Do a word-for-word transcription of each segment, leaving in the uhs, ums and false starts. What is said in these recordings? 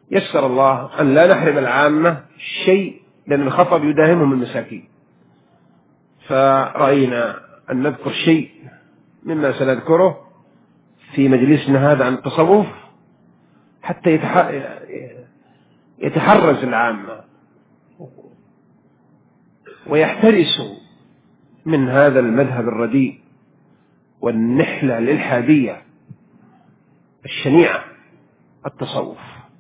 يسر الله أن لا نحرم العامة شيء، لأن الخطب يداهمهم المساكين. فرأينا أن نذكر شيء مما سنذكره في مجلسنا هذا عن التصوف حتى يتحرز العامة ويحترسوا من هذا المذهب الرديء والنحلة الإلحادية الشنيعة التصوف.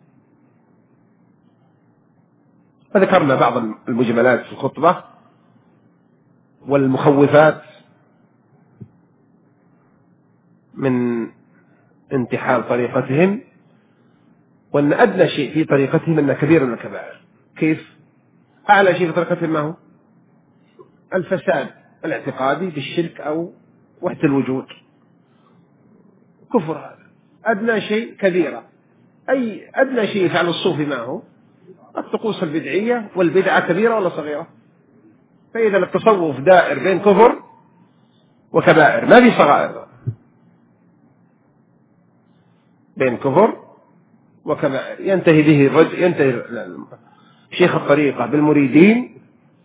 فذكرنا بعض المجملات في الخطبة والمخوفات من انتحال طريقتهم، وأن أدنى شيء في طريقتهم أن كبير من الكبائر. كيف؟ أعلى شيء في طريقتهم ما هو؟ الفساد الاعتقادي بالشرك أو وحدة الوجود، كفر. هذا أدنى شيء كبيرة. أي أدنى شيء يفعل الصوفي ما هو؟ الطقوس البدعية، والبدعة كبيرة ولا صغيرة؟ فإذا التصوف دائر بين كفر وكبائر، ما في صغائر، بين كفر وكبائر. ينتهي به الرجل، ينتهي شيخ الطريقة بالمريدين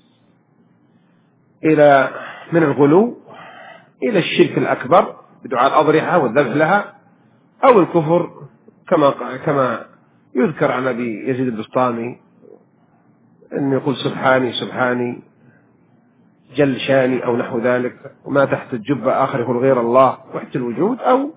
إلى من الغلو إلى الشرك الأكبر بدعاء الأضرحة والذبح لها، أو الكفر كما كما يذكر عن أبي يزيد البسطامي أن يقول سبحاني سبحاني جل شاني أو نحو ذلك، وما تحت الجبة آخر يقول غير الله وحدة الوجود، أو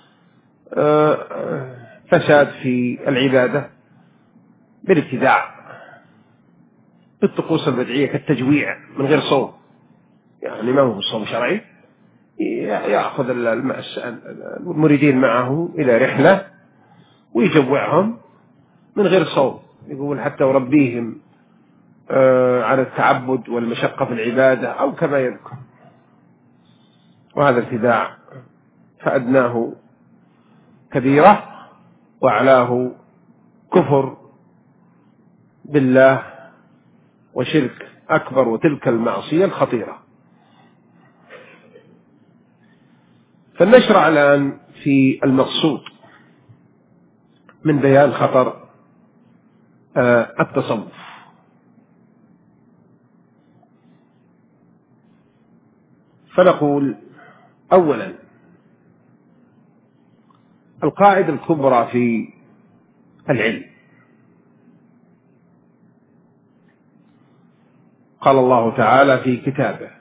فساد في العبادة بالابتداع بالطقوس البدعية كالتجويع من غير صوم، يعني ما هو صوم شرعي. يأخذ المريدين معه إلى رحلة ويجوعهم من غير صوم، يقول حتى وربيهم على التعبد والمشقة في العبادة أو كما يذكر. وهذا ابتداع، فأدناه كبيرة وأعلاه كفر بالله وشرك أكبر، وتلك المعصية الخطيرة. فلنشرع الآن في المقصود من بيان خطر التصوف. فنقول أولا القاعدة الكبرى في العلم. قال الله تعالى في كتابه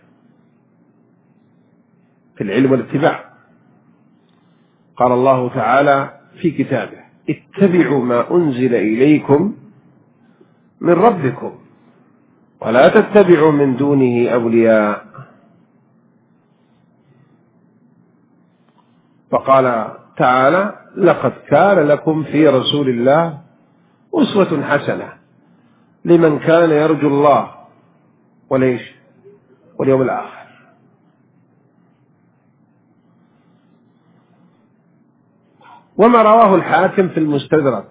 في العلم والاتباع، قال الله تعالى في كتابه اتبعوا ما أنزل إليكم من ربكم ولا تتبعوا من دونه أولياء. فقال تعالى لقد كان لكم في رسول الله أسوة حسنة لمن كان يرجو الله وليش واليوم الآخر. وما رواه الحاكم في المستدرك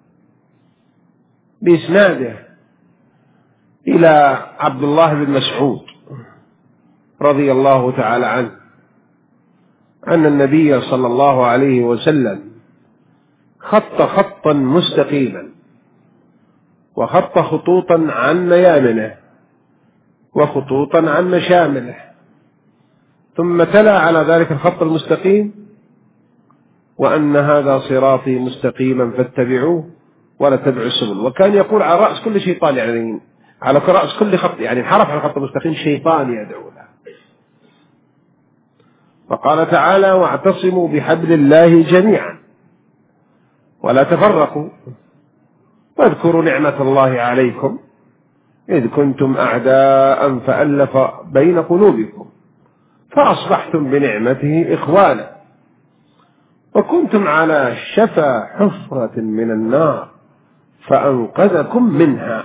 بإسناده إلى عبد الله بن مسعود رضي الله تعالى عنه أن النبي صلى الله عليه وسلم خط خطا مستقيما وخط خطوطا عن ميامنه وخطوطا عن مشامله، ثم تلا على ذلك الخط المستقيم وأن هذا صراطي مستقيما فاتبعوه ولا تتبعوا السبل. وكان يقول على رأس كل شيطان، يعني على رأس كل خط، يعني انحرف على الخط المستقيم شيطان يدعو له. فقال تعالى واعتصموا بحبل الله جميعا ولا تفرقوا واذكروا نعمة الله عليكم إذ كنتم أعداء فألف بين قلوبكم فأصبحتم بنعمته إخوانا وكنتم على شفا حفرة من النار فأنقذكم منها.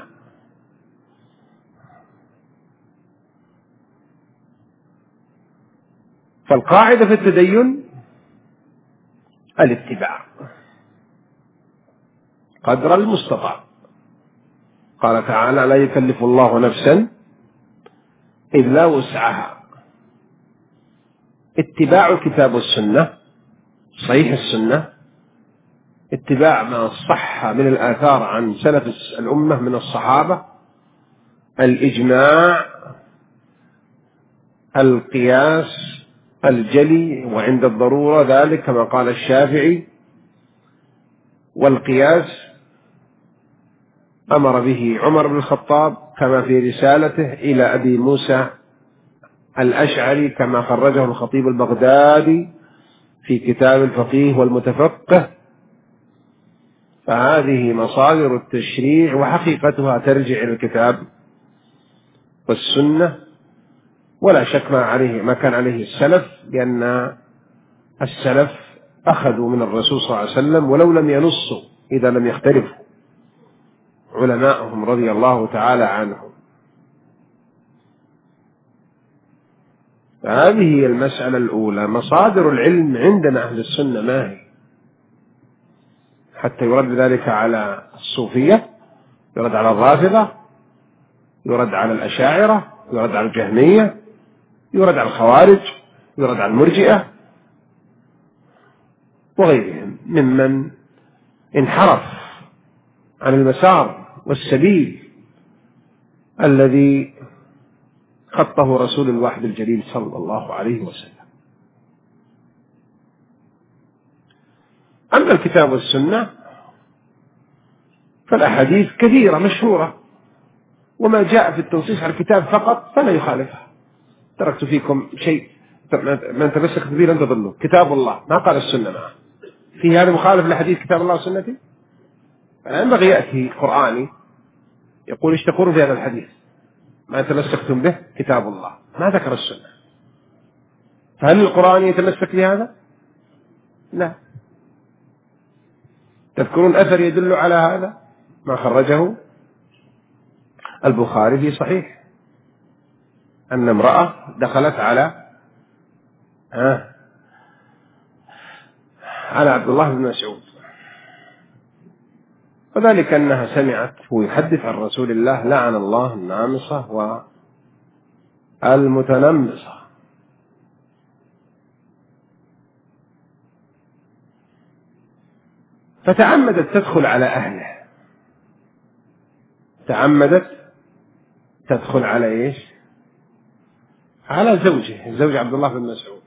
فالقاعدة في التدين الاتباع قدر المستطاع. قال تعالى لا يكلف الله نفسا إلا وسعها. اتباع الكتاب والسنة، صحيح السنة، اتباع ما صح من الآثار عن سلف الأمة من الصحابة، الإجماع، القياس الجلي وعند الضرورة ذلك كما قال الشافعي، والقياس أمر به عمر بن الخطاب كما في رسالته إلى أبي موسى الأشعري كما خرجه الخطيب البغدادي في كتاب الفقيه والمتفقه. فهذه مصادر التشريع وحقيقتها ترجع إلى الكتاب والسنة، ولا شك ما عليه ما كان عليه السلف، لأن السلف أخذوا من الرسول صلى الله عليه وسلم ولو لم ينصوا إذا لم يختلفوا علماءهم رضي الله تعالى عنهم. فهذه هي المسألة الأولى، مصادر العلم عندنا أهل السنة ما هي، حتى يرد ذلك على الصوفية، يرد على الرافضة، يرد على الأشاعرة، يرد على الجهمية، يرد على الخوارج، يرد على المرجئة وغيرهم ممن انحرف عن المسار والسبيل الذي خطه رسول الواحد الجليل صلى الله عليه وسلم. أما الكتاب والسنة فالأحاديث كثيرة مشهورة، وما جاء في التنصيص على الكتاب فقط فلا يخالفها. تركت فيكم شيء من تمسك به لن تضلوا، كتاب الله ما قال السنة معه، في هذا مخالف لحديث كتاب الله وسنته. فينبغي يأتي قرآني يقول ايش تقولون في هذا الحديث، ما تمسكتم به كتاب الله ما ذكر السنة، فهل القرآن يتمسك بهذا؟ لا. تذكرون أثر يدل على هذا ما خرجه البخاري في صحيح، أن امرأة دخلت على آه على عبد الله بن مسعود، وذلك أنها سمعت ويحدث عن رسول الله لعن الله النامصة والمتنمصة. فتعمدت تدخل على أهله، تعمدت تدخل على إيش؟ على زوجه، زوج عبد الله بن مسعود.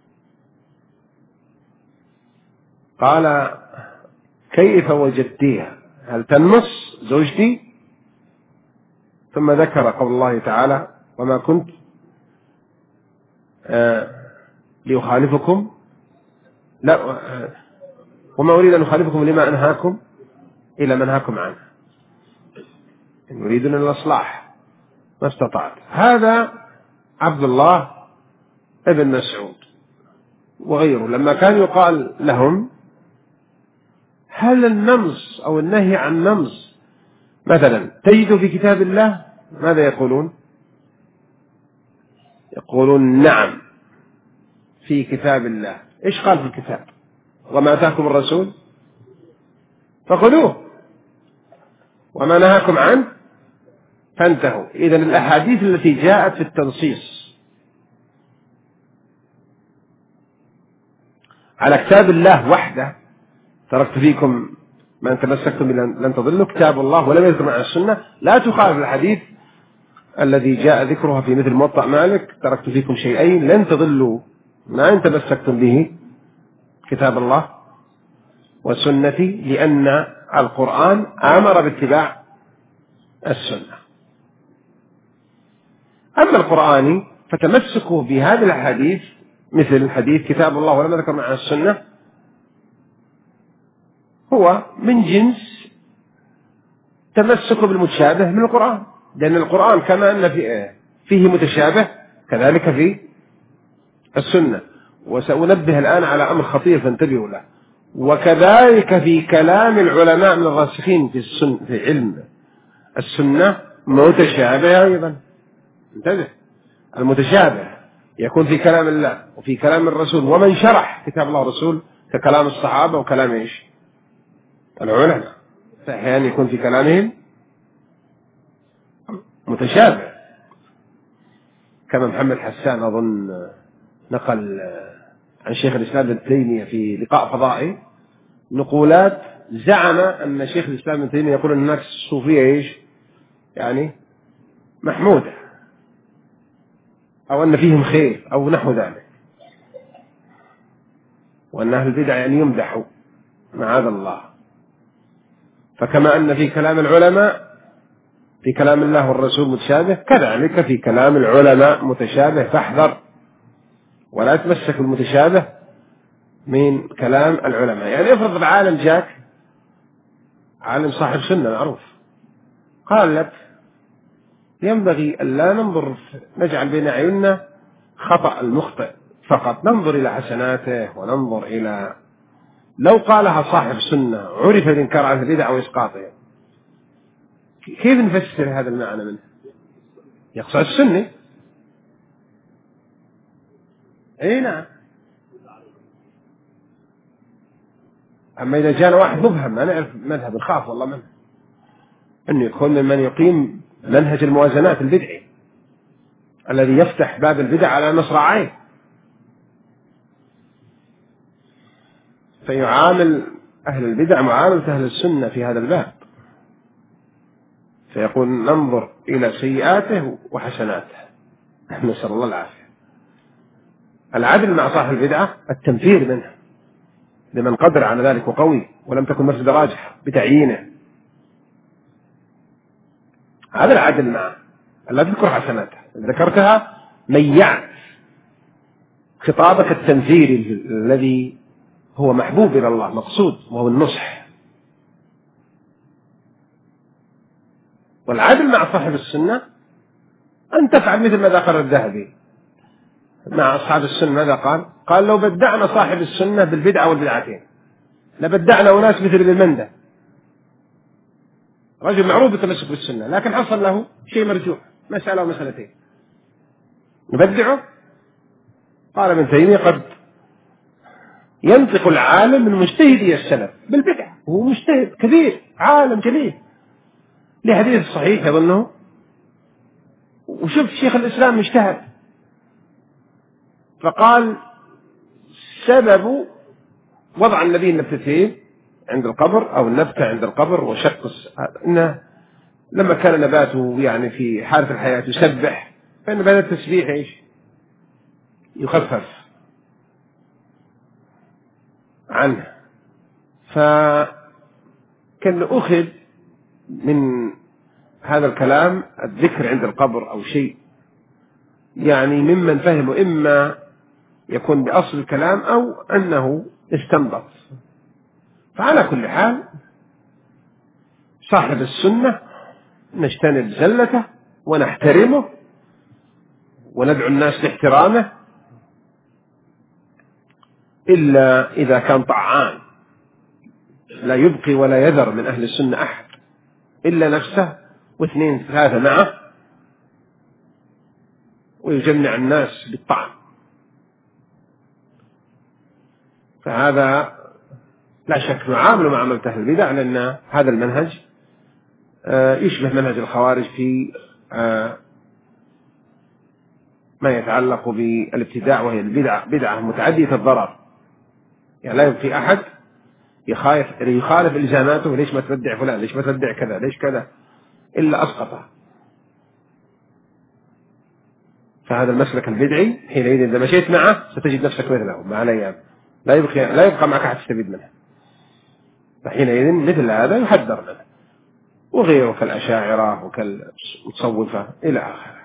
قال كيف وجدتيها؟ هل تنمص زوجتي؟ ثم ذكر قول الله تعالى وما كنت آه لأخالفكم لا آه وما أريد أن أخالفكم لما أنهاكم إلى ما أنهاكم عنه إن يريدون الإصلاح ما استطعت. هذا عبد الله ابن مسعود وغيره لما كان يقال لهم هل النمص أو النهي عن نمص مثلا تجد في كتاب الله؟ ماذا يقولون؟ يقولون نعم في كتاب الله. إيش قال في الكتاب؟ وما أتاكم الرسول فخذوه وما نهاكم عنه فانتهوا. إذن الأحاديث التي جاءت في التنصيص على كتاب الله وحده، تركت فيكم ما أن تمسكتم لن تضلوا، كتاب الله ولم يذكر مع السنة، لا تخالف الحديث الذي جاء ذكرها في مثل موطأ مالك تركت فيكم شيئين لن تضلوا ما أن تمسكتم به، كتاب الله وسنتي، لأن القرآن أمر باتباع السنة. أما القرآن فتمسكوا بهذه الحديث مثل حديث كتاب الله ولم ذكر مع السنة هو من جنس تمسك بالمتشابه من القرآن، لأن القرآن كما أن فيه متشابه كذلك في السنة. وسأنبه الآن على أمر خطير فانتبهوا له. وكذلك في كلام العلماء من الراسخين في السنة في علم السنة متشابه أيضا. انتبه، المتشابه يكون في كلام الله وفي كلام الرسول، ومن شرح كتاب الله والرسول ككلام الصحابة وكلام إيش العلماء، فأحيانا يكون في كلامهم متشابه، كما محمد حسان أظن نقل عن شيخ الإسلام ابن تيمية في لقاء فضائي نقولات زعم أن شيخ الإسلام ابن تيمية يقول أن الناس الصوفية إيش يعني محمودة، أو أن فيهم خير أو نحو ذلك، وأن أهل البدع يعني يمدحوا معاذ الله. فكما أن في كلام العلماء في كلام الله والرسول متشابه، كذلك في كلام العلماء متشابه، فاحذر ولا تمسك المتشابه من كلام العلماء. يعني افرض العالم جاك عالم صاحب سنة معروف قال لك ينبغي أن لا ننظر نجعل بين عيوننا خطأ المخطئ فقط، ننظر إلى حسناته وننظر إلى، لو قالها صاحب سنة عرف الإنكار عن البدع وإسقاطها، كيف نفسر هذا المعنى منه؟ يقصد السنة. اي نعم. اما اذا جاءنا واحد مبهم ما نعرف مذهب، نخاف والله منه انه يكون من يقيم منهج الموازنات البدعي الذي يفتح باب البدع على مصراعيه، فيعامل اهل البدع معاملة اهل السنة في هذا الباب، فيقول ننظر الى سيئاته وحسناته، نسأل الله العافية. العدل مع صاحب البدعة التنفير منه لمن قدر على ذلك وقوي ولم تكن مفسدة راجحة بتعيينه، هذا العدل معه. لا تذكر حسناته، ذكرتها ميعت خطابك التنفيري الذي هو محبوب إلى الله مقصود، وهو النصح. والعدل مع صاحب السنة أن تفعل مثل ماذا قال الذهبي مع أصحاب السنة. ماذا قال؟ قال لو بدعنا صاحب السنة بالبدعة والبدعتين لبدعنا أناس مثل ابن مندة، رجل معروف بالتمسك بالسنة لكن حصل له شيء مرجوح، مسألة ومسألتين، نبدعه. قال ابن تيمية قد ينطق العالم من مجتهدي السلف بالبدع، هو مجتهد كبير عالم جليل لحديث صحيح يظنه، وشوف شيخ الإسلام مجتهد، فقال سبب وضع النبي النبتتين عند القبر أو النبتة عند القبر وشق إنه لما كان نباته يعني في حالة الحياة يسبح، فإن بهذا التسبيح إيش يخفف عنه. فكان أخذ من هذا الكلام الذكر عند القبر أو شيء يعني ممن فهموا إما يكون بأصل الكلام أو أنه استنبط. فعلى كل حال صاحب السنة نجتنب زلته ونحترمه وندعو الناس لاحترامه، إلا إذا كان طعان لا يبقي ولا يذر من أهل السنة أحد إلا نفسه واثنين ثلاثة معه، ويجمع الناس بالطعن. فهذا لا شك نعامل معاملة أهل البدع، لأن هذا المنهج يشبه منهج الخوارج في ما يتعلق بالابتداع، وهي البدعة بدعة متعدية الضرر، يعني لا يبقي أحد يخالف يخالف إلزاماته، ليش ما تبدع فلان، ليش ما تبدع كذا، ليش كذا، إلا أسقطه. فهذا المسلك البدعي حينئذ إذا مشيت معه ستجد نفسك مثله مع الأيام، لا يبقى لا يبقى معك أحد تستفيد منه، فحينئذ مثل هذا يحذر منه، وغيره كالأشاعرة وكالمتصوفة إلى آخره.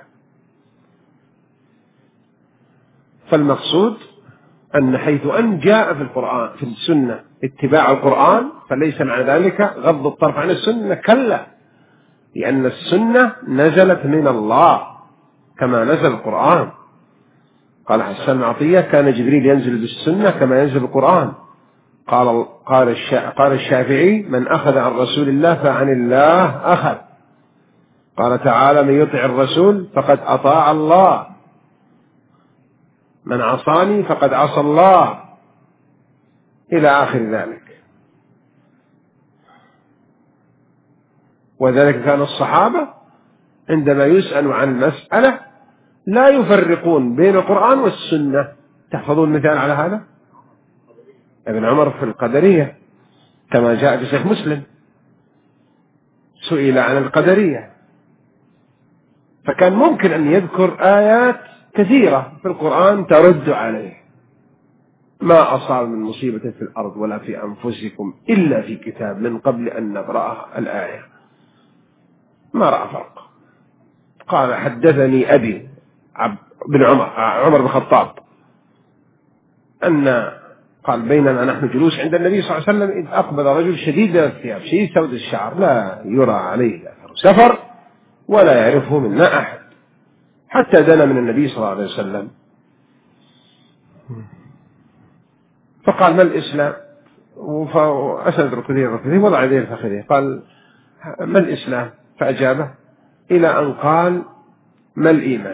فالمقصود أن حيث أن جاء في القرآن في السنة اتباع القرآن فليس مع ذلك غض الطرف عن السنة، كلا، لأن السنة نزلت من الله كما نزل القرآن. قال حسان بن عطية كان جبريل ينزل بالسنة كما ينزل القرآن. قال قال قال الشافعي من أخذ عن رسول الله فعن الله أخذ. قال تعالى من يطع الرسول فقد أطاع الله، من عصاني فقد عصى الله، إلى آخر ذلك. وذلك كان الصحابة عندما يسألوا عن مسألة لا يفرقون بين القرآن والسنة. تحفظون مثال على هذا؟ ابن عمر في القدرية كما جاء في صحيح مسلم، سئل عن القدرية فكان ممكن أن يذكر آيات كثيرة في القرآن ترد عليه: ما أصاب من مصيبة في الأرض ولا في أنفسكم إلا في كتاب من قبل أن نبرأها الآية. ما رأى فرق. قال: حدثني أبي بن عمر عمر بن الخطاب أن قال: بيننا نحن جلوس عند النبي صلى الله عليه وسلم إذ أقبل رجل شديد الثياب شديد سود الشعر لا يرى عليه أثر سفر ولا يعرفه منا أحد، حتى دنا من النبي صلى الله عليه وسلم فقال: ما الإسلام؟ فأسند ركبتيه ركبتيه وضع يديه فخذيه. قال: ما الإسلام؟ فأجابه إلى أن قال: ما الإيمان؟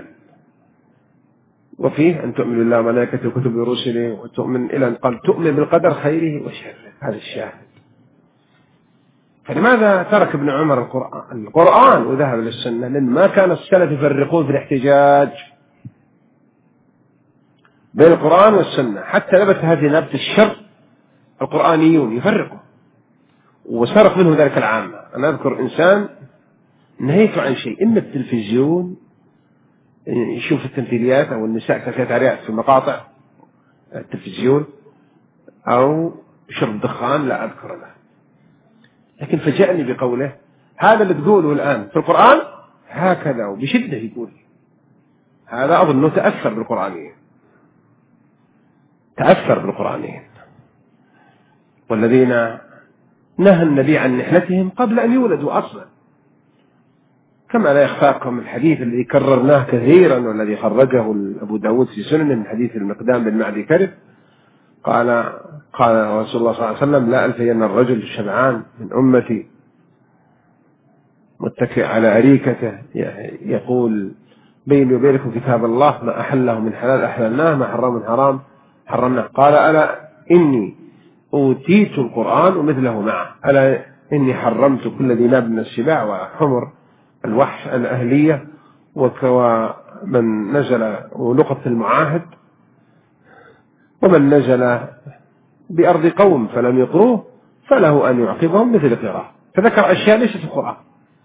وفيه أن تؤمن بالله وملائكته وكتبه ورسله وتؤمن إلى أن قال: تؤمن بالقدر خيره وشره. هذا الشاهد. فلماذا ترك ابن عمر القرآن القرآن وذهب للسنة؟ لأن ما كان السلف يفرقون في الاحتجاج بين القرآن والسنة، حتى نبت هذه نبت الشر القرآنيون يفرقوا، وسرق منه ذلك العامة. أنا أذكر إنسان نهيته عن شيء، إما التلفزيون يشوف التمثيليات أو النساء كافيات عريات في مقاطع التلفزيون، أو شرب دخان لا أذكر له، لكن فجأني بقوله: هذا اللي تقوله الآن في القرآن هكذا، وبشدة يقول. هذا أظنه تأثر بالقرآنيين، تأثر بالقرآنيين، والذين نهى النبي عن نحلتهم قبل أن يولدوا أصلا، كما لا يخفاكم الحديث الذي كررناه كثيرا والذي خرجه أبو داود في سنن من حديث المقدام بن معدي كرب قال: قال رسول الله صلى الله عليه وسلم: لا ألفين الرجل الشبعان من أمتي متكئ على أريكته يقول: بيني وبينكم كتاب الله، ما أحله من حلال أحللناه، ما حرم من حرام حرمناه. قال: ألا إني أوتيت القرآن ومثله معه، ألا إني حرمت كل ذي ناب من السباع وحمر الوحش الأهلية ومن نزل ولقط المعاهد، ومن نزل بأرض قوم فلم يطروه فله أن يعقبهم مثل قراءة. فذكر أشياء ليست في القرآن،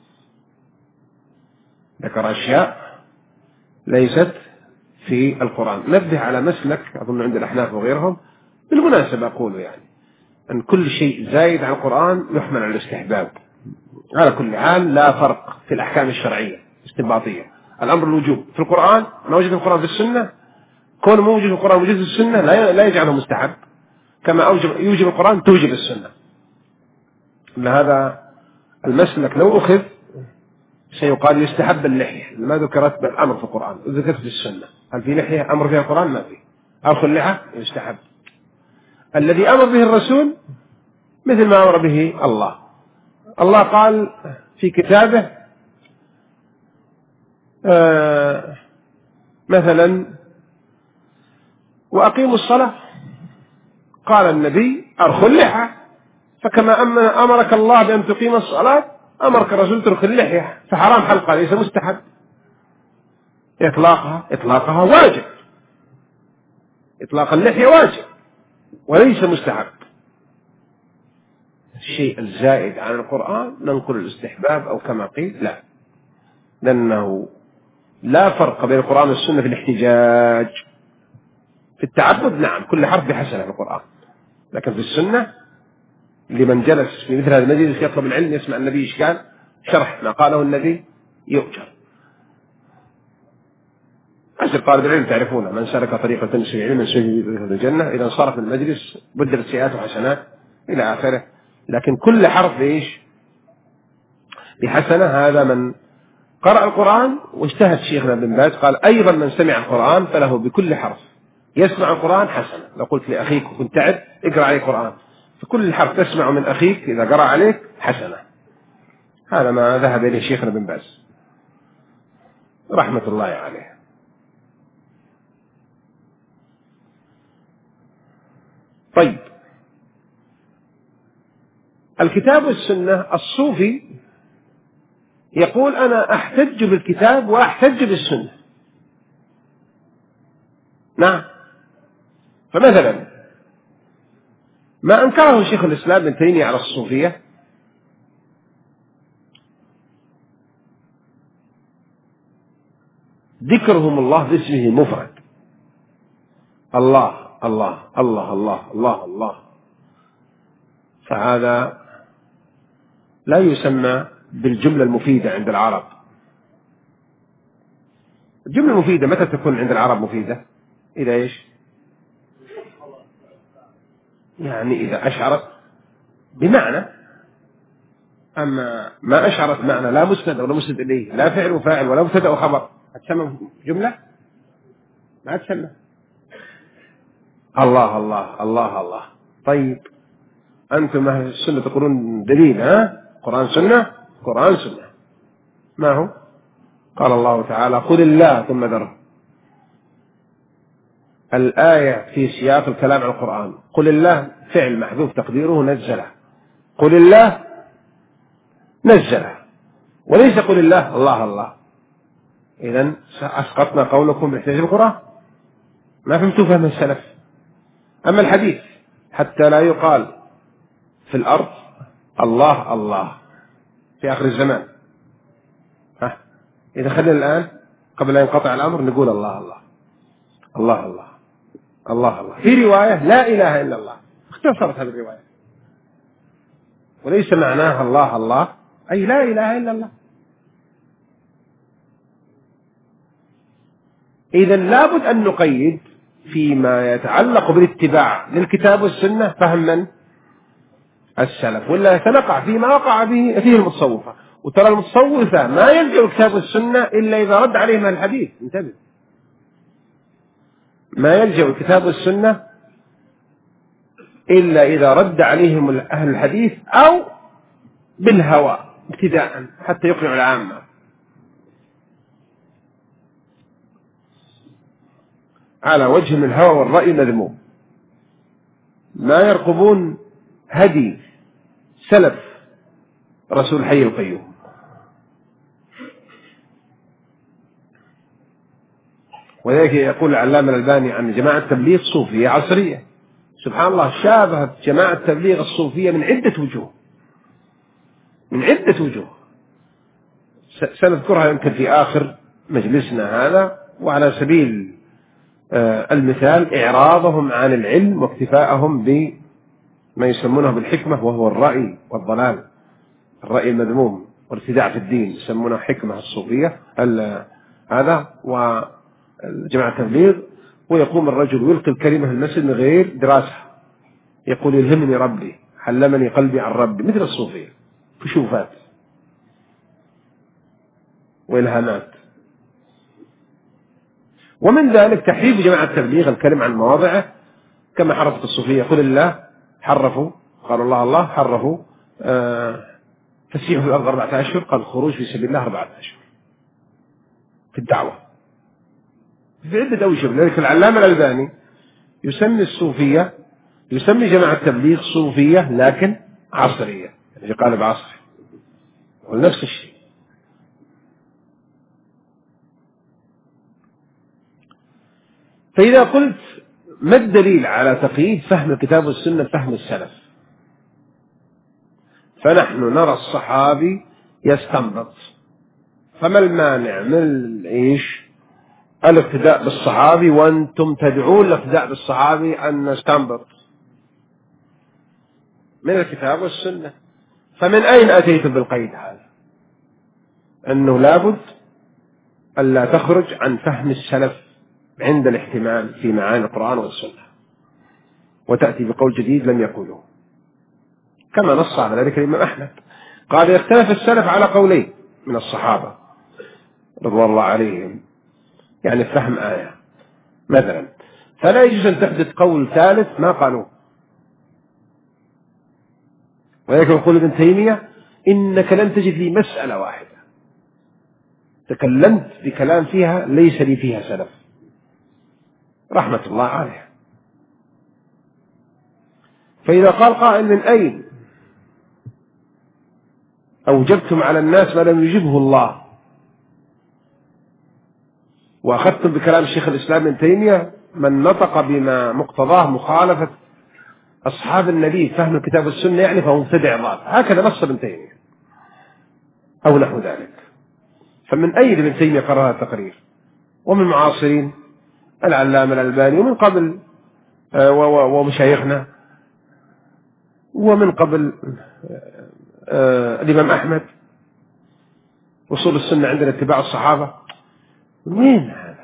ذكر أشياء ليست في القرآن. نبه على مسلك أظن عند الأحناف وغيرهم، بالمناسبة أقول يعني أن كل شيء زايد عن القرآن يحمل على الاستحباب. على كل حال لا فرق في الأحكام الشرعية استنباطية. الأمر الوجوب في القرآن، ما وجد في القرآن في السنة، كون موجود في القرآن وجود في السنة لا يجعله مستحب، كما أوجب يوجب القرآن توجب السنة. إن هذا المسلك لو أخذ سيقال يستحب اللحية، ما ذكرت بالأمر في القرآن وذكرت في السنة. هل في لحية أمر فيها القرآن؟ ما فيه. أرخ اللحى يستحب. الذي أمر به الرسول مثل ما أمر به الله. الله قال في كتابه آه مثلا: وأقيموا الصلاة. قال النبي: أرخوا اللحى. فكما أمرك الله بأن تقيم الصلاة أمرك الرسول ترخي اللحية، فحرام حلقها ليس مستحب. إطلاقها إطلاقها واجب، إطلاق اللحية واجب وليس مستحب. الشيء الزائد عن القرآن ننقل الاستحباب أو كما قيل لا، لأنه لا فرق بين القرآن والسنة في الاحتجاج. في التعبد نعم كل حرف بحسنة في القرآن، لكن في السنة لمن جلس في مثل هذا المجلس يطلب العلم يسمع النبي إيش قال، شرح ما قاله النبي يؤجر. أجر طالب العلم تعرفونه: من سلك طريقة تمشي علما سيجد به الجنة، إذا انصرف من المجلس بدلت سيئات وحسنات إلى آخره. لكن كل حرف بإيش؟ بحسنة. هذا من قرأ القرآن. واجتهد شيخنا ابن باز قال: أيضا من سمع القرآن فله بكل حرف يسمع القرآن حسنة. لو قلت لأخيك وكنت تعب اقرأ عليه القرآن، فكل حرف تسمع من أخيك إذا قرأ عليك حسنة. هذا ما ذهب إليه شيخنا ابن باز رحمة الله عليه. طيب، الكتاب والسنة. الصوفي يقول: أنا أحتج بالكتاب وأحتج بالسنة. نعم. فمثلا ما أنكره شيخ الإسلام ابن تيمية على الصوفية ذكرهم الله باسمه مفرد، الله الله الله الله الله الله، فهذا لا يسمى بالجملة المفيدة عند العرب. الجملة المفيدة متى تكون عند العرب مفيدة؟ إذا إيش؟ يعني إذا أشعرت بمعنى، أما ما أشعرت معنى لا مسند ولا مسند إليه، لا فعل وفاعل ولا مبتدأ وخبر، هتسمى جملة؟ ما تسمى. الله الله الله الله. طيب أنتم أهل السنة تقولون دليل، ها؟ قرآن سنة، قرآن سنة. ما هو؟ قال الله تعالى قل الله ثم ذره. الآية في سياق الكلام عن القرآن، قل الله فعل محذوف تقديره نزله، قل الله نزله، وليس قل الله الله الله. إذن أسقطنا قولكم باحتجاج القرآن، ما فهمتوا فهم السلف. أما الحديث حتى لا يقال في الأرض الله الله في آخر الزمان، ها إذا خلينا الآن قبل أن ينقطع الأمر نقول الله الله الله الله الله الله. في رواية لا إله إلا الله، اختصرت هذه الرواية، وليس معناها الله الله أي لا إله إلا الله. إذن لابد أن نقيد فيما يتعلق بالاتباع للكتاب والسنة فهم من؟ السلف، ولا سنقع فيما وقع به فيه المتصوفة. وترى المتصوفة ما يلجأ الكتاب والسنة إلا إذا رد عليهم الحديث، انتبه، ما يلجأ الكتاب والسنة إلا إذا رد عليهم أهل الحديث أو بالهوى ابتداء حتى يقنع العامة. على وجه من الهوى والرأي مذموم، ما يرقبون هدي سلف رسول حي القيوم. وذلك يقول العلامة الألباني عن جماعة التبليغ صوفية عصرية، سبحان الله شابهت جماعة التبليغ الصوفية من عدة وجوه، من عدة وجوه سنذكرها يمكن في آخر مجلسنا هذا. وعلى سبيل المثال إعراضهم عن العلم واكتفاءهم بما يسمونه بالحكمة وهو الرأي والضلال، الرأي المذموم والابتداع في الدين، يسمونه حكمة الصوفية هذا. وجماعة التبليغ ويقوم الرجل ويلقي الكلمة في المسجد من غير دراسة، يقول يلهمني ربي حلمني قلبي عن ربي، مثل الصوفية كشوفات وإلهامات. ومن ذلك تحريف جماعة التبليغ الكلم عن مواضعه، كما حرفت الصوفية قل الله، حرفوا قال الله الله، حرفوا آه تسيح في الأرض أربعة أشهر، قال الخروج في سبيل الله أربعة أشهر في الدعوة في عدة أوجه. لذلك العلامة الألباني يسمي الصوفية، يسمي جماعة التبليغ صوفية لكن عصرية، يعني في قالب عصري، ونفس الشيء. فإذا قلت ما الدليل على تقييد فهم الكتاب والسنة فهم السلف، فنحن نرى الصحابي يستنبط، فما المانع من إيش الاقتداء بالصحابي، وأنتم تدعون الاقتداء بالصحابي أن نستنبط من الكتاب والسنة. فمن أين أتيتم بالقيد هذا؟ أنه لابد ألا تخرج عن فهم السلف عند الاحتمال في معاني القرآن والسنة، وتأتي بقول جديد لم يقولوه، كما نص على ذلك الإمام أحمد، قال يختلف السلف على قولين من الصحابة رضوان الله عليهم، يعني فهم آية مثلا، فلا يجوز أن تحدث قول ثالث ما قالوه. ولكن يقول ابن تيمية إنك لن تجد لي مسألة واحدة تكلمت بكلام فيها ليس لي فيها سلف، رحمة الله عليه. فإذا قال قائل من أين أوجبتم على الناس ما لم يجبه الله، وأخذتم بكلام الشيخ الإسلام ابن تيمية من نطق بما مقتضاه مخالفة أصحاب النبي فهم الكتاب والسنة يعني فهو مبتدع ضال، هكذا نص ابن تيمية أو نحو ذلك. فمن أيد ابن تيمية قرر هذا التقرير، ومن معاصرين العلامة الألباني، ومن قبل ومشايخنا، ومن قبل الإمام أحمد. وصول السنة عندنا اتباع الصحابة. وين هذا؟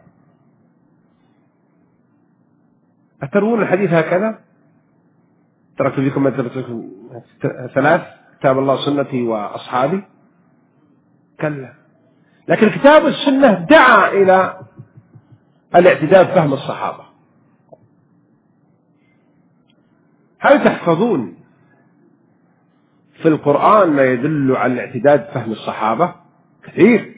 أتروون الحديث هكذا؟ تركت فيكم ما تركتكم ثلاث: كتاب الله سنتي وأصحابي. كلا. لكن كتاب السنة دعا إلى الاعتداد فهم الصحابة. هل تحفظون في القرآن ما يدل على الاعتداد فهم الصحابة؟ كثير.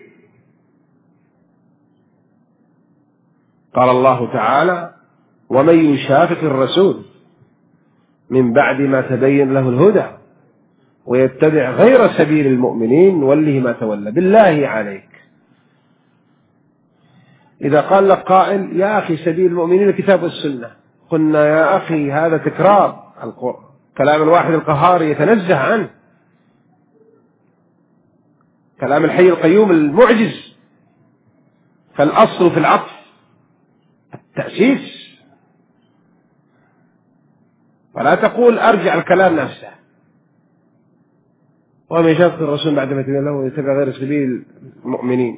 قال الله تعالى: ومن يشاقق الرسول من بعد ما تبين له الهدى ويتبع غير سبيل المؤمنين نوله ما تولى. بالله عليك، إذا قال لك قائل: يا أخي سبيل المؤمنين الكتاب والسنة، قلنا يا أخي هذا تكرار كلام الواحد القهار يتنزه عنه، كلام الحي القيوم المعجز. فالأصل في العطف التأسيس، فلا تقول أرجع الكلام نفسه. ومن يشاقق الرسول بعد ما تبين له ويتبع غير سبيل المؤمنين،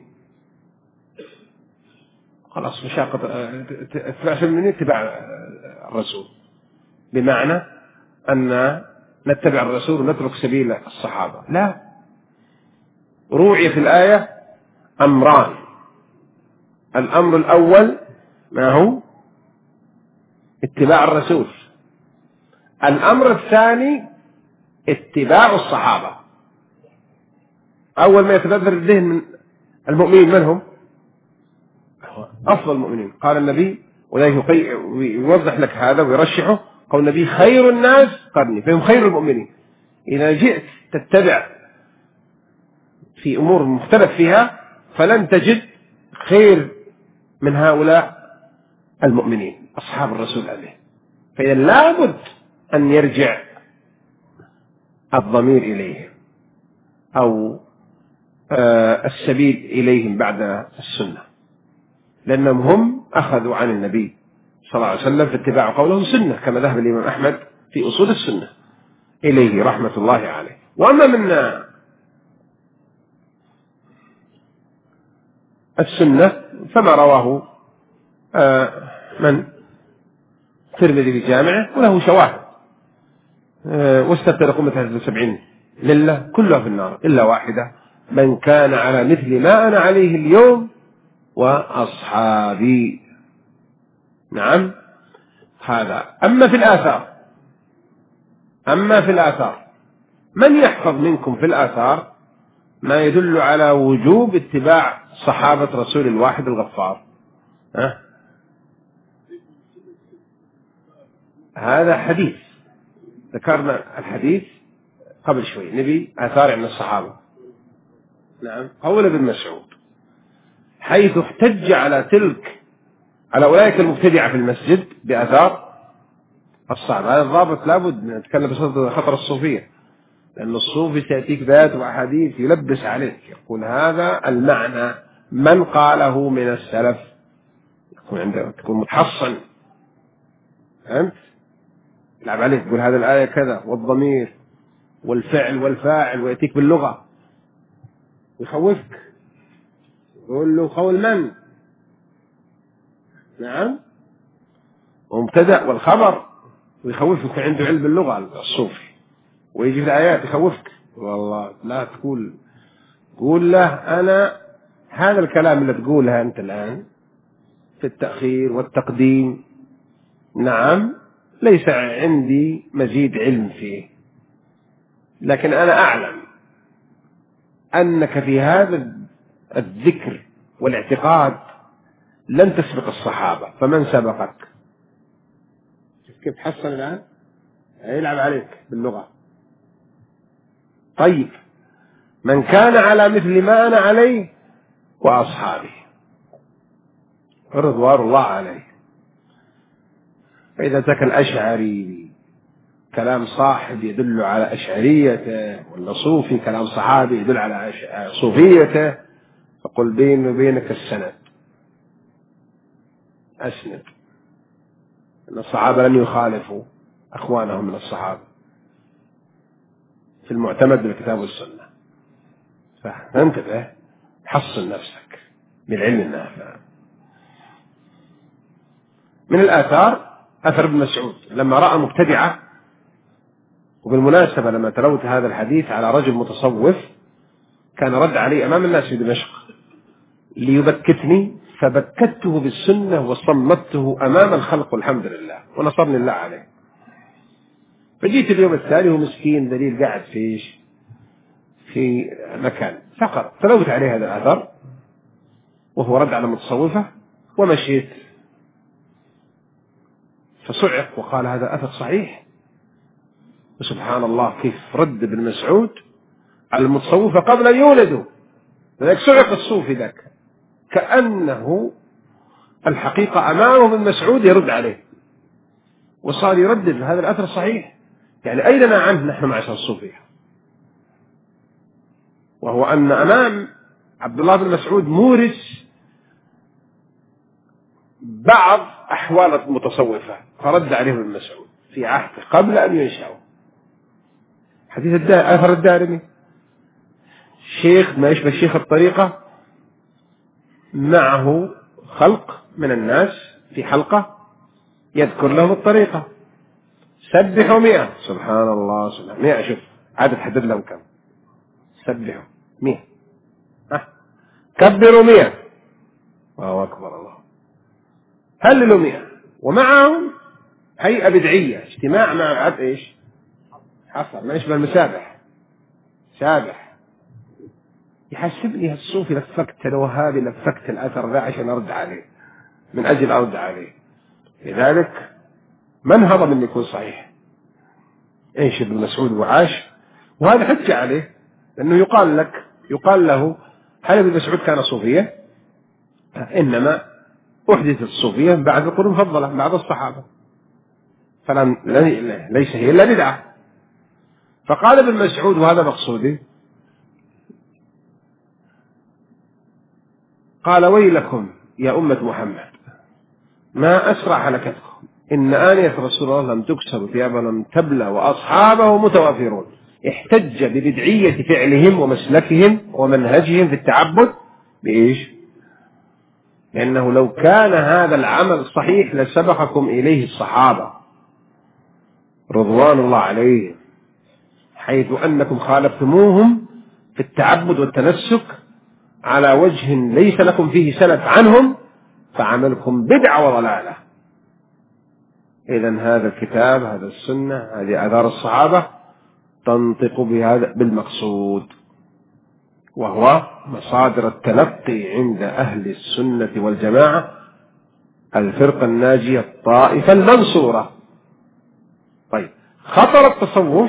خلاص مشاقة اتباع سبيل المؤمنين اتباع الرسول، بمعنى أن نتبع الرسول ونترك سبيل الصحابة. لا، روعي في الآية أمران: الأمر الأول ما هو؟ اتباع الرسول. الأمر الثاني اتباع الصحابة. أول ما يتبذر الذهن من المؤمنين من هم؟ أفضل المؤمنين. قال النبي، وذلك يوضح لك هذا ويرشحه، قول النبي: خير الناس قرني، فهم خير المؤمنين. إذا جئت تتبع في أمور مختلف فيها فلن تجد خير من هؤلاء المؤمنين أصحاب الرسول عليه. فإذا لابد أن يرجع الضمير إليهم أو آه السبيل إليهم بعد السنة، لأنهم هم أخذوا عن النبي صلى الله عليه وسلم في اتباع قولهم سنة، كما ذهب الإمام أحمد في أصول السنة إليه رحمة الله عليه. وأما من السنة فما رواه آه من الترمذي في جامعه وله شواهد، آه واستفترق أمة سبعين لله كلها في النار إلا واحدة: من كان على مثل ما أنا عليه اليوم وأصحابي. نعم، هذا. أما في الآثار أما في الآثار من يحفظ منكم في الآثار ما يدل على وجوب اتباع صحابة رسول الواحد الغفار؟ ها؟ هذا حديث، ذكرنا الحديث قبل شوي، نبي آثار عن الصحابة. نعم، قول ابن مسعود حيث احتج على تلك على أولئك المبتدعة في المسجد بآثار الصحابة. هذا الضابط لابد نتكلم بصدد خطر الصوفية، لأن الصوفي سيأتيك بآيات وأحاديث يلبس عليك، يقول هذا المعنى من قاله من السلف، يكون عندك تكون متحصن، فهمت؟ يلعب عليك، يقول هذا الآية كذا والضمير والفعل والفاعل، ويأتيك باللغة ويخوفك، يقول له قول من؟ نعم، ومبتدأ والخبر، ويخوفك عنده علم باللغة الصوفي، ويجي في الآيات يخوفك. والله لا تقول، قول له أنا هذا الكلام اللي تقولها أنت الآن في التأخير والتقديم، نعم، ليس عندي مزيد علم فيه، لكن أنا أعلم أنك في هذا الذكر والاعتقاد لن تسبق الصحابة، فمن سبقك؟ كيف تحصل الآن؟ يلعب عليك باللغة. طيب، من كان على مثل ما أنا عليه وأصحابي رضوان الله عليه. فإذا تك الأشعري كلام صاحب يدل على أشعريته، ولا صوفي كلام صحابي يدل على صوفيته، فقل بيني وبينك السند، أسند، أن الصحابة لم يخالفوا أخوانهم من الصحابة في المعتمد بالكتاب والسنة. فانتبه، حصن نفسك بالعلم النافع. من الآثار أثر ابن مسعود لما رأى مبتدعة، وبالمناسبة لما تلوت هذا الحديث على رجل متصوف كان رد عليه أمام الناس في دمشق ليبكتني، فبكته بالسنة وصمته أمام الخلق والحمد لله، ونصرني الله عليه. فجيت اليوم الثاني ومسكين دليل قاعد فيش في مكان فقط، تلوت عليه هذا الأثر وهو رد على متصوفة، ومشيت فصعق وقال هذا أثر صحيح. وسبحان الله كيف رد ابن مسعود على المتصوفة قبل أن يولدوا، لذلك صعق الصوفي ذاك كأنه الحقيقة أمامه ابن مسعود يرد عليه، وصار يردد هذا الأثر صحيح. يعني أين لنا عنه نحن معشر الصوفية؟ وهو أن أمام عبد الله بن مسعود مورس بعض أحوال المتصوفة، فرد عليهم ابن مسعود في عهده قبل أن ينشأوا. حديث أثر الدارمي، شيخ ما يشبه شيخ الطريقة معه خلق من الناس في حلقة يذكر لهم الطريقة، سبحوا مئة، سبحان الله سبحان مئة، شوف عدد حدد لهم كم، سبحوا مئة، أه. كبروا مئة، الله أكبر الله، هللوا مئة، ومعهم هيئة بدعية، اجتماع مع عد إيش حصل ما يشبه المسابح، سابح. يحسبني هالصوفي لفكت الوهابي لفكت الأثر ذا عشان أرد عليه، من أجل أرد عليه. لذلك من هضم أن يكون صحيح؟ إيش ابن مسعود وعاش، وهذا حجة عليه، لأنه يقال لك يقال له هل ابن مسعود كان صوفيا؟ إنما أحدثت الصوفية بعد القرون المفضلة بعد الصحابة، فلن ليس هي إلا بدعة. فقال ابن مسعود وهذا مقصودي، قال ويلكم يا أمة محمد ما أسرع هلكتكم، إن آنية رسول الله لم تكسر ثيابا لم تبلى وأصحابه متوافرون. احتج ببدعية فعلهم ومسلكهم ومنهجهم في التعبد بإيش؟ لأنه لو كان هذا العمل صحيح لسبقكم إليه الصحابة رضوان الله عليهم، حيث أنكم خالفتموهم في التعبد والتنسك على وجه ليس لكم فيه سند عنهم، فعملكم بدعة وضلالة. إذن هذا الكتاب، هذا السنة، هذه آثار الصحابة تنطق بهذا بالمقصود، وهو مصادر التلقي عند أهل السنة والجماعة، الفرقة الناجية الطائفة المنصورة. طيب، خطر التصوف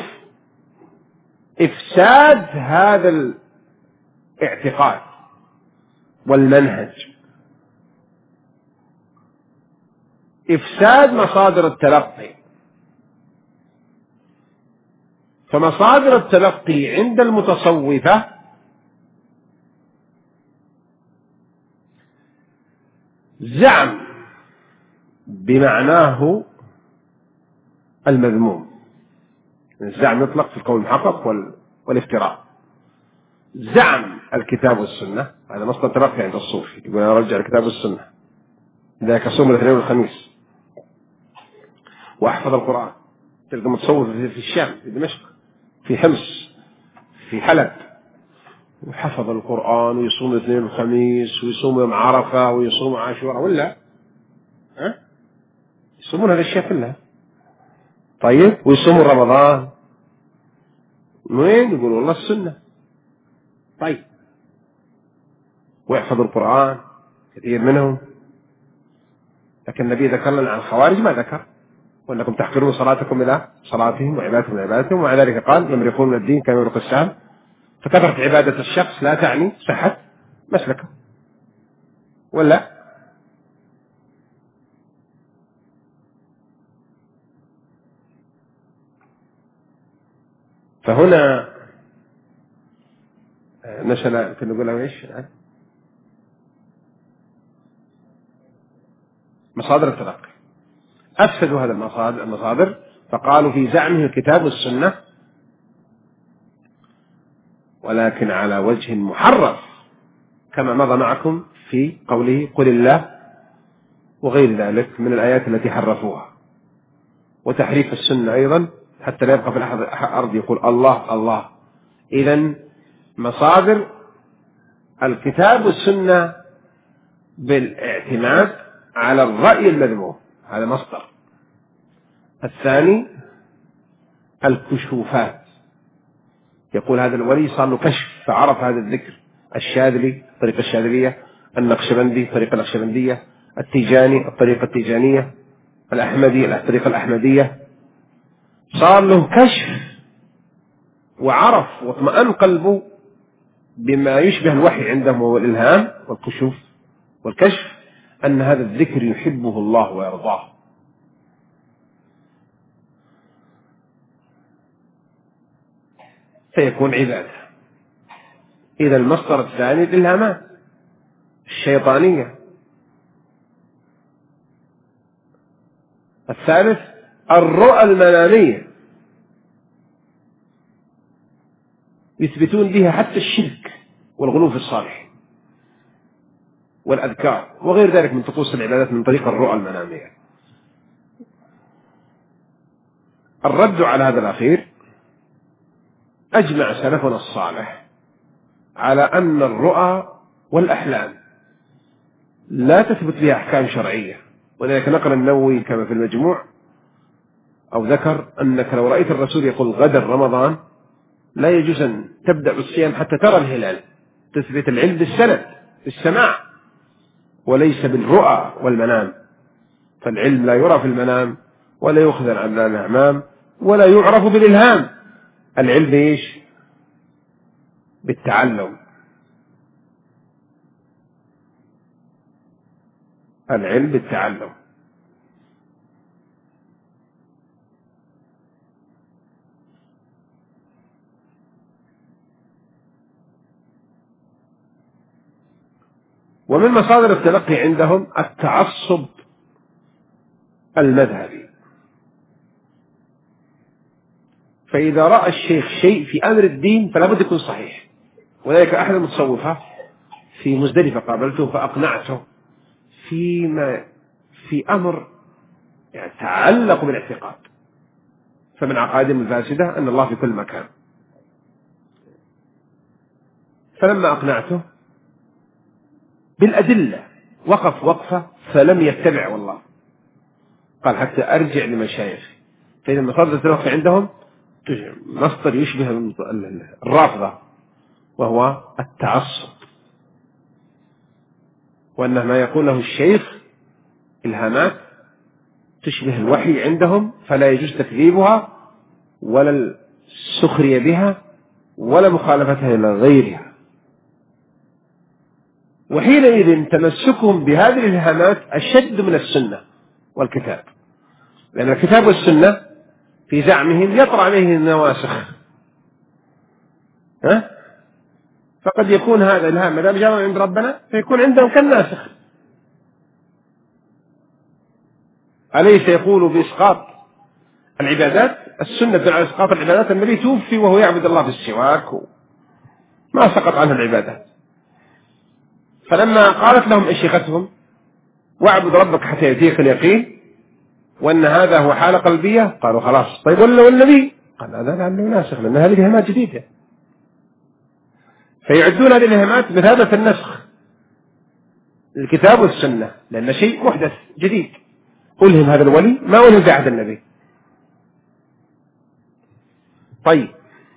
إفساد هذا الاعتقاد والمنهج، إفساد مصادر التلقي. فمصادر التلقي عند المتصوفة زعم بمعناه المذموم، الزعم يطلق في القول المحقق والافتراء. زعم الكتاب والسنة، هذا مصدر تلقي عند الصوفي، يقول أنا أرجع الكتاب والسنة، ذاك صوم الاثنين والخميس وأحفظ القرآن. تلقى متصوف في الشام، في دمشق، في حمص، في حلب، وحفظ القرآن ويصوم الاثنين والخميس ويصوم يوم عرفة ويصوم عاشوراء، ولا ها يصومون هذا الشيء كلها. طيب، ويصوموا رمضان، وين يقول والله السنة. طيب، ويحفظ القرآن كثير منهم، لكن النبي ذكر لنا عن الخوارج ما ذكر، وأنكم تحقرون صلاتكم إلى صلاتهم وعبادتهم إلى عبادتهم، ومع ذلك قال يمرقون من الدين كما يمرق السهم. فكثرة عبادة الشخص لا تعني صحة مسلكه، ولا فهنا نشأ كنا نقولها ايش؟ مصادر التلقي. أفسدوا هذا المصادر المصادر فقالوا في زعمه الكتاب والسنة، ولكن على وجه محرف كما مضى معكم في قوله قل الله وغير ذلك من الآيات التي حرفوها، وتحريف السنة أيضا حتى لا يبقى في الأرض يقول الله الله. إذن مصادر الكتاب والسنة بالاعتماد على الرأي المذموم، هذا مصدر. الثاني الكشوفات، يقول هذا الولي صار له كشف فعرف هذا الذكر، الشاذلي طريقة الشاذلية، النقشبندي طريقة النقشبندية، التيجاني الطريقة التيجانية، الأحمدي الطريقة الأحمدية، صار له كشف وعرف واطمأن قلبه بما يشبه الوحي عندهم وهو الإلهام والكشوف والكشف، أن هذا الذكر يحبه الله ويرضاه. فيكون عبادة. إذا المصدر الثاني الإلهامات الشيطانية. الثالث الرؤى المنامية، يثبتون بها حتى الشرك والغلو في الصالح والأذكار وغير ذلك من طقوس العبادات من طريق الرؤى المنامية. الرد على هذا الأخير، أجمع سلفنا الصالح على أن الرؤى والأحلام لا تثبت بها أحكام شرعية، ولذلك نقل النووي كما في المجموع أو ذكر أنك لو رأيت الرسول يقول غدا رمضان لا يجوز أن تبدأ بالصيام حتى ترى الهلال، تثبت العلم بالسند بالسماع وليس بالرؤى والمنام، فالعلم لا يرى في المنام ولا يخذل عن الأعمام ولا يعرف بالإلهام. العلم إيش؟ بالتعلم. العلم بالتعلم. ومن مصادر التلقي عندهم التعصب المذهبي، فإذا رأى الشيخ شيء في أمر الدين فلا بد يكون صحيح. وذلك أحد المتصوفة في مزدلفة قابلته فأقنعته فيما في أمر يعني تعلق بالاعتقاد، فمن عقائدهم الفاسدة أن الله في كل مكان. فلما أقنعته بالأدلة وقف وقفة فلم يتبع والله، قال حتى أرجع لمشايخ. فإذا مصادر التلقي عندهم مصدر يشبه الرافضة وهو التعصب، وأن ما يقول له الشيخ إلهامات تشبه الوحي عندهم فلا يجوز تكذيبها ولا السخرية بها ولا مخالفتها إلى غيرها. وحينئذ تمسكهم بهذه الإلهامات أشد من السنة والكتاب، لأن الكتاب والسنة في زعمهم يطرأ عليه النواسخ، ها؟ فقد يكون هذا الإلهام ما دام جاء عند ربنا فيكون عندهم كالناسخ. أليس يقول بإسقاط العبادات؟ السنة على إسقاط العبادات، النبي توفي وهو يعبد الله بالسواك ما سقط عنه العبادات. فلما قالت لهم شيختهم واعبد ربك حتى يأتيك اليقين وأن هذا هو حالة قلبية، قالوا خلاص طيب ولا والنبي؟ قال هذا لأنه ناسخ، لأن هذه الإلهامات جديدة، فيعدون هذه الإلهامات بمثابة النسخ الكتاب والسنة، لأن شيء محدث جديد ألهم هذا الولي ما ألهم في عهد النبي. طيب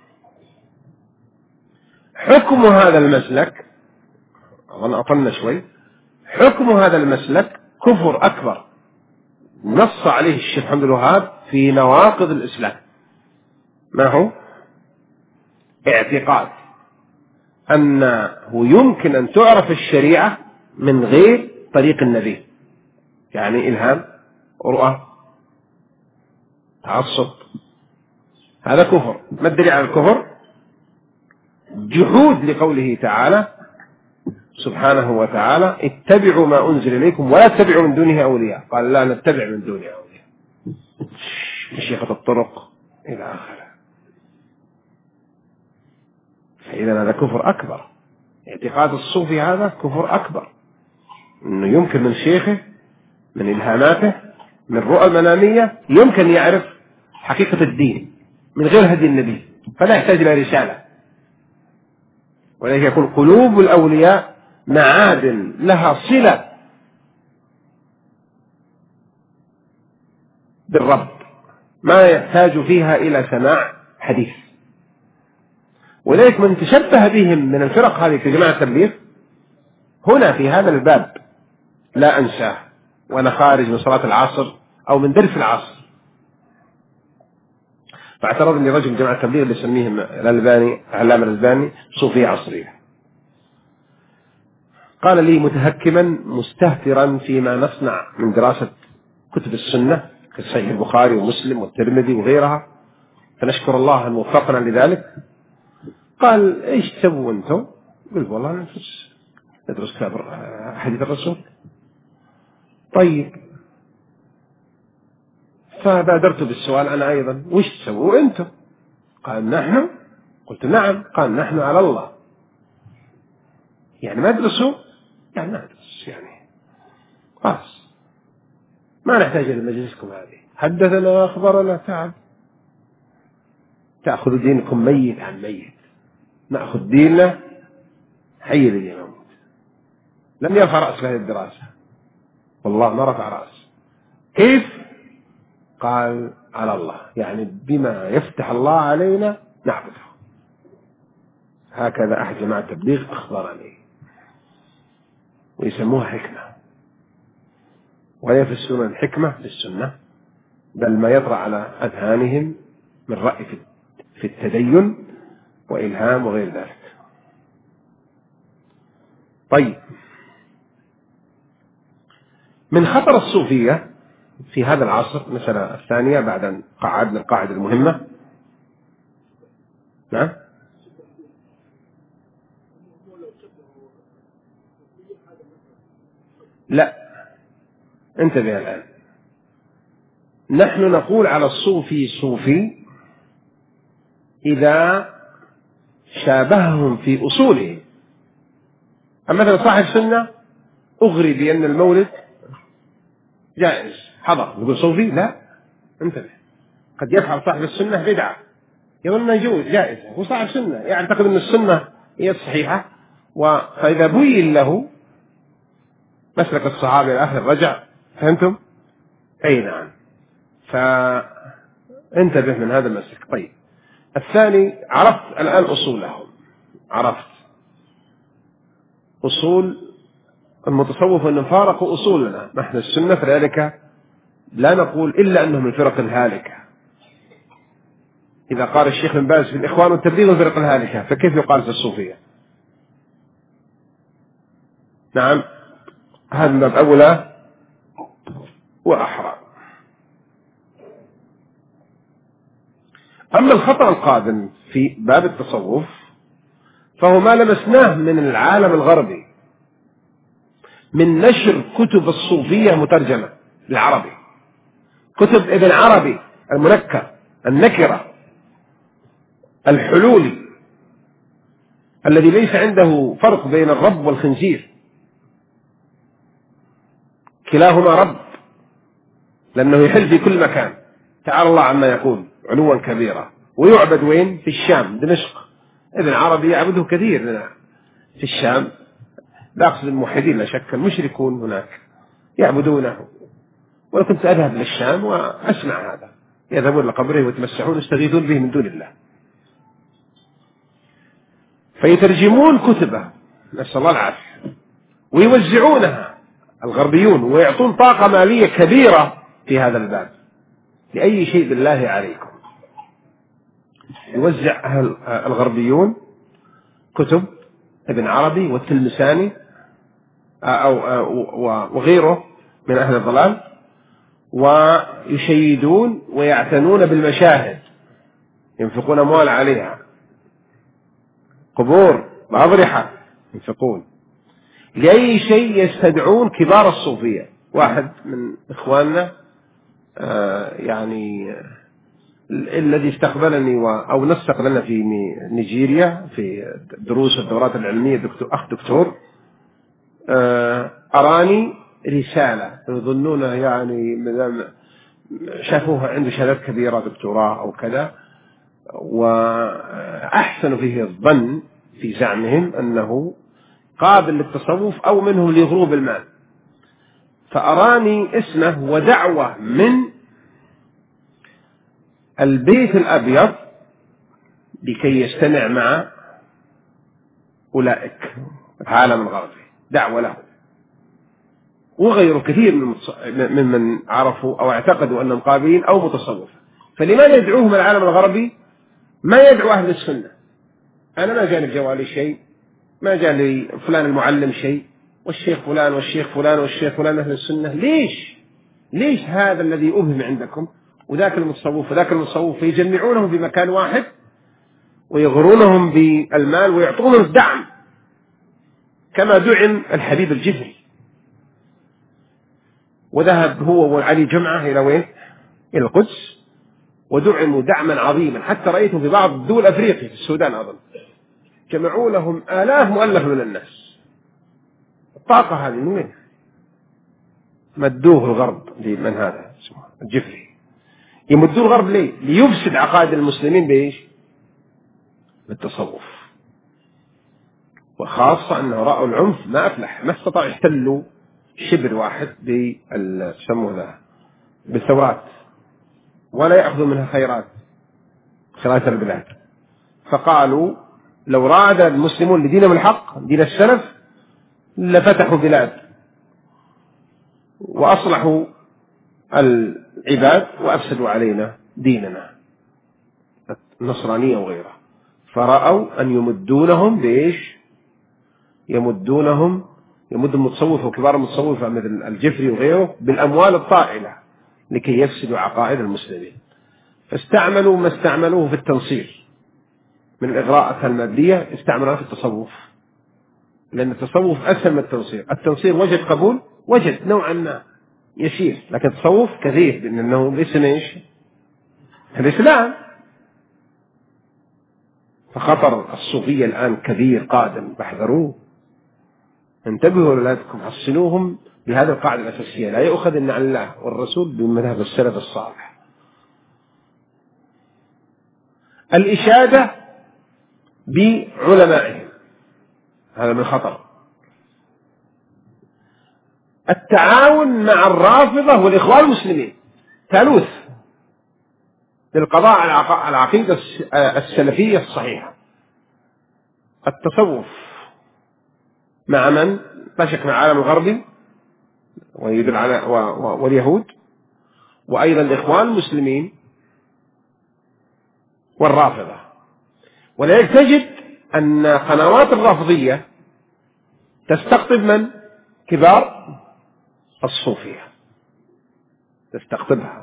حكم هذا المسلك، أظن أطلنا شوي، حكم هذا المسلك كفر أكبر نص عليه الشيخ محمد الوهاب في نواقض الإسلام. ما هو؟ اعتقاد أنه يمكن أن تعرف الشريعة من غير طريق النبي، يعني إلهام، رؤى، تعصب، هذا كفر. ما الدليل على الكفر؟ جحود لقوله تعالى سبحانه وتعالى اتبعوا ما أنزل إليكم ولا تتبعوا من دونه أولياء. قال لا نتبع من دونه أولياء، مشيخة الطرق إلى آخره. فإذا هذا كفر أكبر. اعتقاد الصوفي هذا كفر أكبر، أنه يمكن من شيخه، من إلهاماته، من رؤى المنامية، يمكن يعرف حقيقة الدين من غير هدي النبي، فلا يحتاج إلى رسالة. ولذلك يكون قلوب الأولياء معادن لها صلة بالرب، ما يحتاج فيها إلى سماع حديث. ولذلك من تشبه بهم من الفرق هذه كجماعة التبليغ هنا في هذا الباب لا أنساه، وأنا خارج من صلاة العصر أو من درس العصر، فاعترض لي رجل جماعة التبليغ اللي يسميهم الألباني علامة الألباني صوفية عصرية، قال لي متهكما مستهترا فيما نصنع من دراسة كتب السنة كصحيح البخاري ومسلم والترمذي وغيرها، فنشكر الله أن وفقنا لذلك. قال ايش تسووا انتم؟ قلت والله ندرس ندرس كتاب حديث الرسول. طيب، فبادرت بالسؤال أنا أيضا وش تسووا أنتم؟ قال نحن. قلت نعم. قال نحن على الله. يعني ما درسوا؟ يعني ما ندرس، يعني خلاص ما نحتاج إلى مجلسكم هذه، حدثنا وأخبرنا. تعب تأخذ دينكم ميت عن ميت، نأخذ ديننا حي الذي يموت. لم يرفع رأس هذه الدراسة، والله ما رفع رأس. كيف؟ قال على الله، يعني بما يفتح الله علينا نعبده. هكذا أحد جماعة التبليغ أخبرني، ويسموها حكمة، ولا يفسرون الحكمة بالسنة، بل ما يطرأ على أذهانهم من رأي في التدين وإلهام وغير ذلك. طيب، من خطر الصوفية في هذا العصر المسألة الثانية بعد أن قعدنا القاعدة المهمة. نعم، لا، انتبه الآن. نحن نقول على الصوفي صوفي إذا شابههم في أصوله. أما مثلا صاحب سنة أغري بأن المولد جائز، حضر، يقول صوفي؟ لا، انتبه. قد يفعل صاحب السنة بدعة يقول أنه يجوز جائز، هو صاحب سنة يعتقد أن السنة هي الصحيحة، فإذا بين له مسلك الصحابة إلى آخر رجع. فهمتم؟ أي نعم. فانتبه من هذا المسلك. طيب، الثاني، عرفت الآن أصولهم، عرفت أصول المتصوف أن فارقوا أصولنا نحن السنة، فذلك لا نقول إلا أنهم الفرق الهالكة. إذا قال الشيخ بن باز في الإخوان والتبليغ الفرق الهالكة، فكيف يقال في الصوفية؟ نعم، هذا من أولى وأحرى. أما الخطأ القادم في باب التصوف فهو ما لمسناه من العالم الغربي من نشر كتب الصوفية مترجمة بالعربي، كتب ابن عربي المنكر النكرة الحلولي الذي ليس عنده فرق بين الرب والخنزير، كلاهما رب، لأنه يحل في كل مكان، تعالى الله عما يقول علوا كبيرا. ويعبد وين؟ في الشام، دمشق. ابن عربي يعبده كثير لنا في الشام، لا أقصد الموحدين، لا شك المشركون هناك يعبدونه. وأنا كنت أذهب للشام وأسمع هذا، يذهبون لقبره ويتمسحون ويستغيثون به من دون الله، فيترجمون كتبه، نسأل الله العافية، ويوزعونها الغربيون، ويعطون طاقة مالية كبيرة في هذا الباب. لأي شيء بالله عليكم يوزع أهل الغربيون كتب ابن عربي والتلمساني أو وغيره من أهل الضلال، ويشيدون ويعتنون بالمشاهد، ينفقون أموال عليها، قبور، أضرحة ينفقون لأي شيء يستدعون كبار الصوفية. واحد من إخواننا آه يعني الذي استقبلني و... أو نستقبلنا في نيجيريا في دروس الدورات العلمية، دكتور أخ دكتور آه أراني رسالة يظنون يعني شافوها عنده شهادات كبيرة دكتوراه أو كذا، وأحسن فيه الظن في زعمهم أنه قابل للتصوف أو منهم ليغروا بالمال. فأراني اسمه ودعوة من البيت الأبيض لكي يجتمع مع أولئك العالم الغربي، دعوة له وغيره كثير من من عرفوا أو اعتقدوا أنهم قابلين أو متصوفة. فلماذا يدعوهم العالم الغربي؟ ما يدعو أهل السنة. أنا ما جاني بجوالي شيء، ما جاني فلان المعلم شيء، والشيخ فلان والشيخ فلان والشيخ فلان أهل السنة. ليش؟ ليش هذا الذي أبهم عندكم وذاك المتصوف وذاك المتصوف، فيجمعونهم في مكان واحد ويغرونهم بالمال ويعطونهم الدعم كما دعم الحبيب الجفري، وذهب هو وعلي جمعة إلى وين؟ إلى القدس، ودعموا دعما عظيما، حتى رأيته في بعض دول أفريقيا في السودان أظن جمعوا لهم آلاف مؤلف من الناس. الطاقة هذه من وين؟ مدوه الغرب لمن هذا اسمه الجفري. يمدوه الغرب ليه؟ ليفسد عقائد المسلمين بإيش؟ بالتصوف، وخاصة أنه رأوا العنف ما أفلح، ما استطاعوا يحتلوا شبر واحد بالسمو ذا بالثورات ولا يأخذوا منها خيرات خيرات البلاد. فقالوا لو راد المسلمون لدينهم الحق دين السلف لفتحوا بلاد وأصلحوا العباد وأفسدوا علينا ديننا النصرانية وغيرها. فرأوا أن يمدونهم بإيش؟ يمدونهم يمد المتصوف وكبار المتصوفة مثل الجفري وغيره بالأموال الطائلة لكي يفسدوا عقائد المسلمين. فاستعملوا ما استعملوه في التنصير من الإغراءات المادية، استعملوها في التصوف، لأن التصوف أسهل من التنصير. التنصير وجد قبول، وجد نوعا ما يسير، لكن التصوف كثير، لأنه باسم إيش؟ الإسلام. فخطر الصوفية الآن كبير قادم، فاحذروه، انتبهوا لأولادكم، حصنوهم بهذه القاعدة الأساسية: لا يؤخذ إلا عن الله والرسول بمذهب السلف الصالح. الإشادة بعلمائهم هذا من خطر. التعاون مع الرافضة والإخوان المسلمين ثالوث للقضاء على العقيدة السلفية الصحيحة. التصوف مع من؟ لا شك مع العالم الغربي ويدل على واليهود، وأيضا الإخوان المسلمين والرافضة. ولذلك تجد أن قنوات الرافضية تستقطب من؟ كبار الصوفية، تستقطبها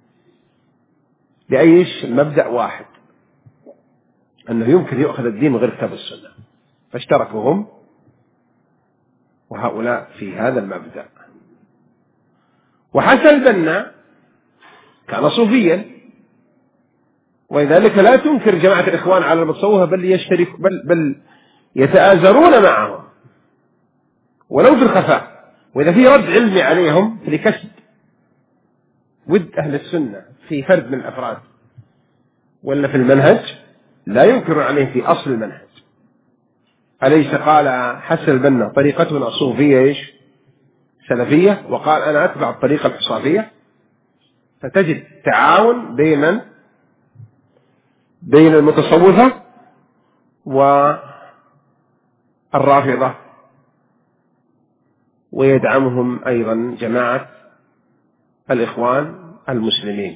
لأيش؟ المبدأ واحد، أنه يمكن يؤخذ الدين من غير كتاب السنة، فاشتركوا هم وهؤلاء في هذا المبدأ. وحسن البنا كان صوفيا، ولذلك لا تنكر جماعة الإخوان على المتصوفة، بل يشترك بل, بل يتآزرون معهم ولو في الخفاء. وإذا في رد علمي عليهم لكسب ود أهل السنة في فرد من الأفراد ولا في المنهج، لا ينكر عليه في أصل المنهج. أليس قال حسن البنا طريقتنا صوفية إيش؟ سلفية، وقال أنا أتبع الطريقة الحصافية. فتجد تعاون بين بين المتصوفة والرافضة، ويدعمهم أيضا جماعة الإخوان المسلمين.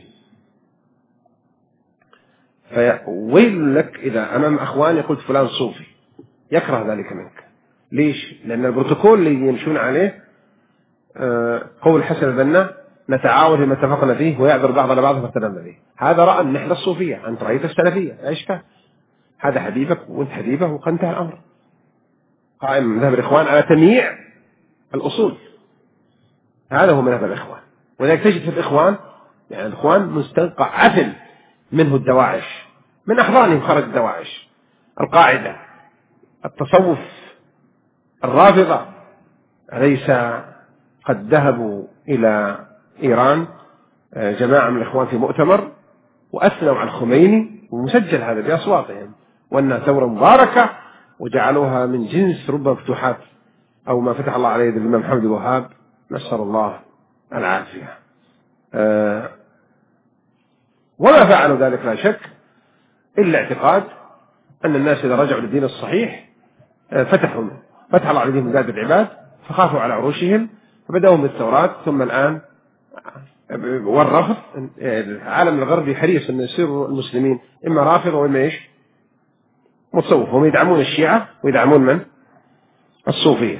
فويل لك إذا أمام أخوان قلت فلان صوفي، يكره ذلك منك. ليش؟ لأن البروتوكول اللي يمشون عليه قول حسن البنا نتعاون فيما اتفقنا فيه ويعذر بعضنا بعضا ما اختلفنا فيه. هذا رأى من إحدى الصوفية، أنت رأيت السلفية لا إشكال، هذا حبيبك وأنت حبيبه وقد انتهى الأمر. قائم مذهب الإخوان على تمييع الأصول، هذا هو مذهب الإخوان. ولذلك تجد في الإخوان يعني الإخوان مستنقع عفن منه الدواعش، من أحضانهم خرج الدواعش. القاعدة، التصوف، الرافضة، أليس قد ذهبوا إلى إيران جماعة من الإخوان في مؤتمر وأثنوا على الخميني، ومسجل هذا بأصواتهم، وأنها ثورة مباركة، وجعلوها من جنس رب فتوحات أو ما فتح الله عليه الإمام محمد الوهاب، نسأل الله العافية. أه وما فعلوا ذلك لا شك إلا اعتقاد أن الناس إذا رجعوا للدين الصحيح فتحوا فتح الله عليهم بلاد العباد فخافوا على عروشهم فبدأوا بالثورات، ثم الآن والرفض. العالم الغربي حريص أن يصير المسلمين إما رافض وإما إيش متصوف، هم يدعمون الشيعة ويدعمون من؟ الصوفية.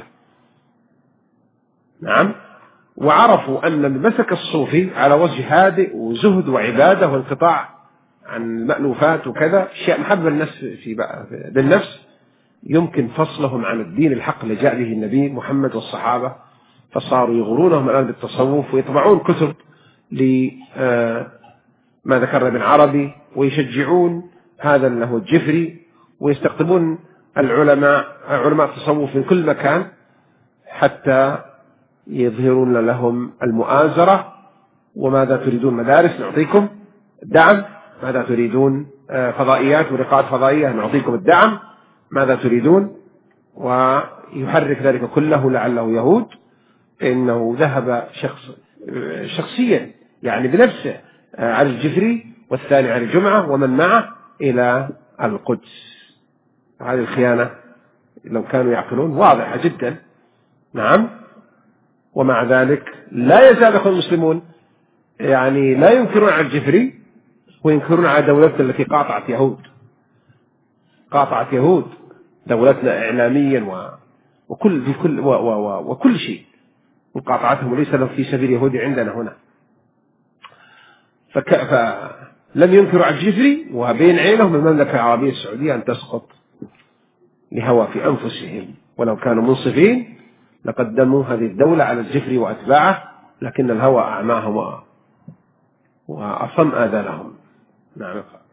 نعم. وعرفوا أن المسك الصوفي على وجه هادئ وزهد وعبادة وانقطاع عن المألوفات وكذا، أشياء محبة النفس في بالنفس يمكن فصلهم عن الدين الحق اللي جاء به النبي محمد والصحابة، فصاروا يغرونهم الآن بالتصوف ويطبعون كتب لما ذكر ابن عربي ويشجعون هذا اللي هو الجفري، ويستقطبون العلماء علماء التصوف من كل مكان حتى يظهرون لهم المؤازرة. وماذا تريدون؟ مدارس نعطيكم الدعم. ماذا تريدون؟ فضائيات ولقاءات فضائية نعطيكم الدعم. ماذا تريدون؟ ويحرك ذلك كله لعله يهود، إنه ذهب شخص شخصيا يعني بنفسه على الجفري والثاني على الجمعة ومن معه إلى القدس. هذه الخيانة لو كانوا يعقلون واضحة جدا. نعم. ومع ذلك لا يزال أخوة المسلمون يعني لا ينكرون على الجفري وينكرون على دولتنا التي قاطعت يهود، قاطعت يهود دولتنا إعلاميا و... وكل في كل و... و... و... وكل شيء، وقاطعتهم وليس لهم في سبيل يهودي عندنا هنا. فك... فلم ينكروا على الجفري، وبين عينهم المملكة العربية السعودية أن تسقط لهوى في أنفسهم، ولو كانوا منصفين لقدموا هذه الدولة على الجفري وأتباعه، لكن الهوى أعماهم وأصم آذانهم. نعم.